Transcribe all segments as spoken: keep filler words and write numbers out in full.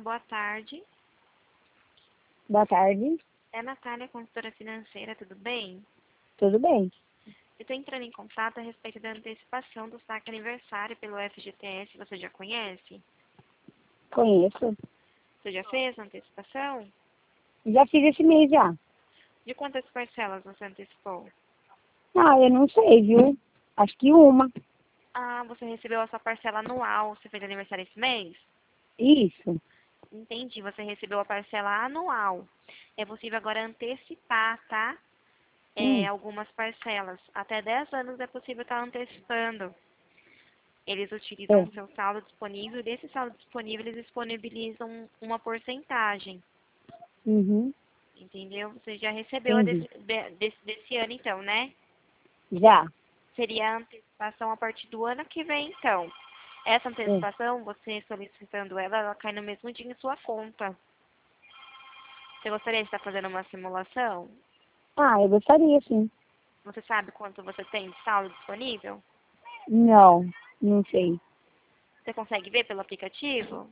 boa tarde. Boa tarde. É a Natália, consultora financeira, tudo bem? Tudo bem? Eu estou entrando em contato a respeito da antecipação do saque aniversário pelo F G T S. Você já conhece? Conheço. Você já fez a antecipação? Já fiz esse mês já. De quantas parcelas você antecipou? Ah, eu não sei, viu? Acho que uma. Ah, você recebeu a sua parcela anual. Você fez aniversário esse mês? Isso. Entendi, você recebeu a parcela anual. É possível agora antecipar, tá? É, Hum. algumas parcelas. Até dez anos é possível estar antecipando. Eles utilizam É. o seu saldo disponível e desse saldo disponível eles disponibilizam uma porcentagem. Uhum. Entendeu? Você já recebeu a Entendi. desse, de- desse, desse ano, então, né? Já. Seria a antecipação a partir do ano que vem, então. Essa É. antecipação, você solicitando ela, ela cai no mesmo dia em sua conta. Você gostaria de estar fazendo uma simulação? Ah, eu gostaria, sim. Você sabe quanto você tem de saldo disponível? Não, não sei. Você consegue ver pelo aplicativo?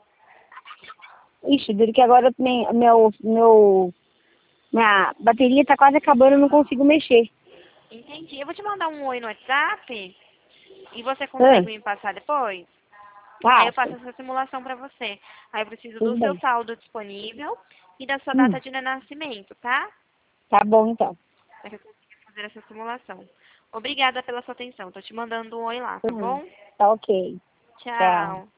Ixi, dele que agora nem, meu, meu, minha bateria tá quase acabando, eu não consigo mexer. Entendi. Eu vou te mandar um oi no WhatsApp e você Ah, consegue me passar depois? Aí eu faço passa. essa simulação para você. Aí eu preciso do Tudo seu bem. saldo disponível e da sua Hum, data de nascimento, tá? tá bom então. Para que eu consiga fazer essa simulação. Obrigada pela sua atenção. Tô te mandando um oi lá, tá Uhum. bom? Tá ok. Tchau. Tchau.